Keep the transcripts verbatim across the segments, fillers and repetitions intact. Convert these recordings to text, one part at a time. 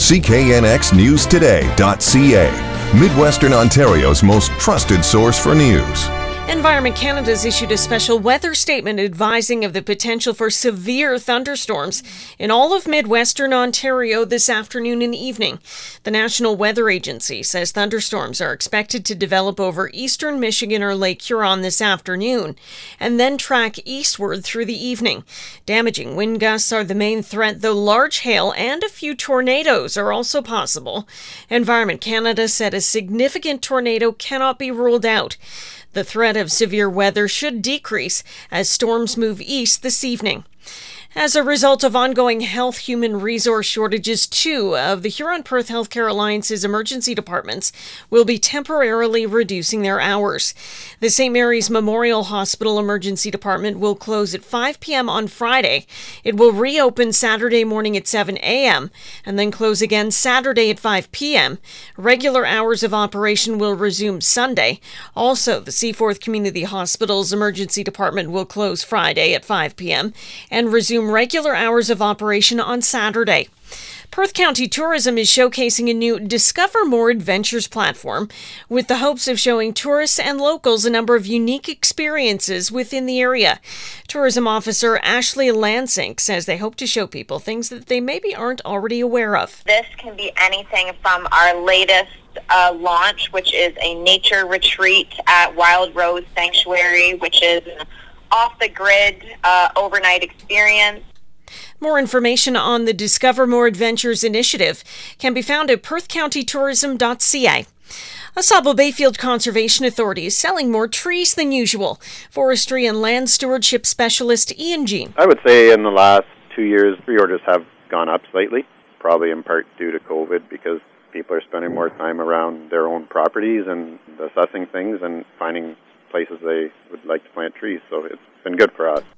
C K N X News Today dot C A, Midwestern Ontario's most trusted source for news. Environment Canada's issued a special weather statement advising of the potential for severe thunderstorms in all of Midwestern Ontario this afternoon and evening. The National Weather Agency says thunderstorms are expected to develop over eastern Michigan or Lake Huron this afternoon and then track eastward through the evening. Damaging wind gusts are the main threat, though large hail and a few tornadoes are also possible. Environment Canada said a significant tornado cannot be ruled out. The threat of severe weather should decrease as storms move east this evening. As a result of ongoing health human resource shortages, two of the Huron-Perth Healthcare Alliance's emergency departments will be temporarily reducing their hours. The Saint Mary's Memorial Hospital Emergency Department will close at five p.m. on Friday. It will reopen Saturday morning at seven a.m. and then close again Saturday at five p.m. Regular hours of operation will resume Sunday. Also, the Seaforth Community Hospital's Emergency Department will close Friday at five p.m. and resume regular hours of operation on Saturday. Perth County Tourism is showcasing a new Discover More Adventures platform with the hopes of showing tourists and locals a number of unique experiences within the area. Tourism Officer Ashley Lansing says they hope to show people things that they maybe aren't already aware of. This can be anything from our latest uh, launch, which is a nature retreat at Wild Rose Sanctuary, which is an off-the-grid uh, overnight experience. More information on the Discover More Adventures initiative can be found at perth county tourism dot c a. Asaba Bayfield Conservation Authority is selling more trees than usual. Forestry and Land Stewardship Specialist Ian Jean. I would say in the last two years, pre-orders have gone up slightly, probably in part due to COVID, because people are spending more time around their own properties and assessing things and finding places they would like to plant trees. So it's been good for us.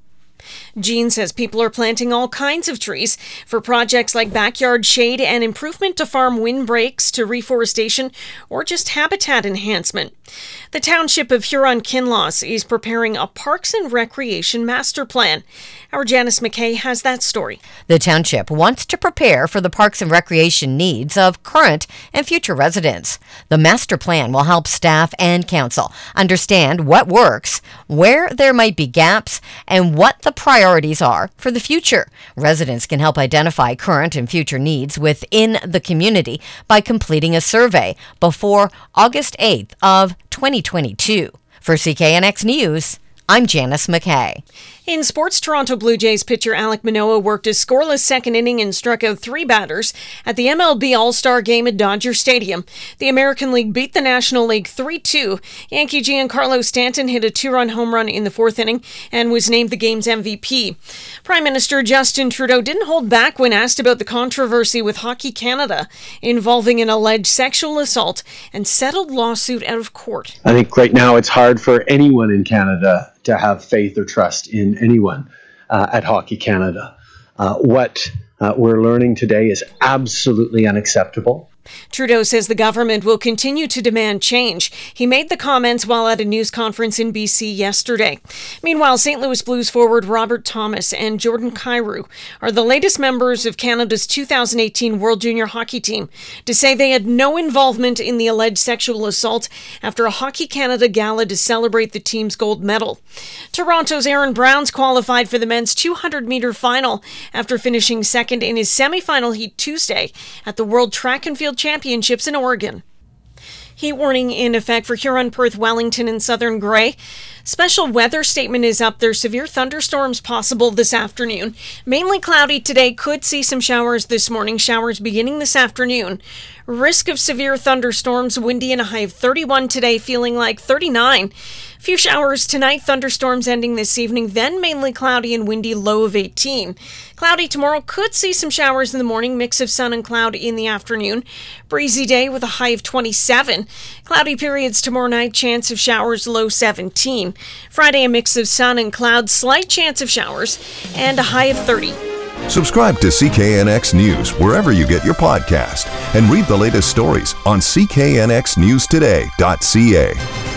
Jean says people are planting all kinds of trees for projects like backyard shade and improvement to farm windbreaks to reforestation or just habitat enhancement. The township of Huron-Kinloss is preparing a Parks and Recreation Master Plan. Our Janice McKay has that story. The township wants to prepare for the parks and recreation needs of current and future residents. The master plan will help staff and council understand what works, where there might be gaps, and what the priorities are for the future. Residents can help identify current and future needs within the community by completing a survey before August eighth of twenty twenty-two. For C K N X News, I'm Janice McKay. In sports, Toronto Blue Jays pitcher Alek Manoah worked a scoreless second inning and struck out three batters at the M L B All-Star Game at Dodger Stadium. The American League beat the National League three two. Yankee Giancarlo Stanton hit a two-run home run in the fourth inning and was named the game's M V P. Prime Minister Justin Trudeau didn't hold back when asked about the controversy with Hockey Canada involving an alleged sexual assault and settled lawsuit out of court. I think right now it's hard for anyone in Canada to have faith or trust in anyone uh, at Hockey Canada. Uh, what uh, we're learning today is absolutely unacceptable. Trudeau says the government will continue to demand change. He made the comments while at a news conference in B C yesterday. Meanwhile, Saint Louis Blues forward Robert Thomas and Jordan Kyrou are the latest members of Canada's two thousand eighteen World Junior Hockey Team to say they had no involvement in the alleged sexual assault after a Hockey Canada gala to celebrate the team's gold medal. Toronto's Aaron Browns qualified for the men's two hundred meter final after finishing second in his semifinal heat Tuesday at the World Track and Field Championships in Oregon. Heat warning in effect for Huron, Perth, Wellington, and Southern Grey. Special weather statement is up. There's severe thunderstorms possible this afternoon. Mainly cloudy today. Could see some showers this morning. Showers beginning this afternoon. Risk of severe thunderstorms. Windy and a high of thirty-one today. Feeling like thirty-nine. Few showers tonight. Thunderstorms ending this evening. Then mainly cloudy and windy. Low of eighteen. Cloudy tomorrow. Could see some showers in the morning. Mix of sun and cloud in the afternoon. Breezy day with a high of twenty-seven. Cloudy periods tomorrow night. Chance of showers. Low seventeen. Friday, a mix of sun and clouds, slight chance of showers, and a high of thirty. Subscribe to C K N X News wherever you get your podcast and read the latest stories on C K N X News Today dot C A.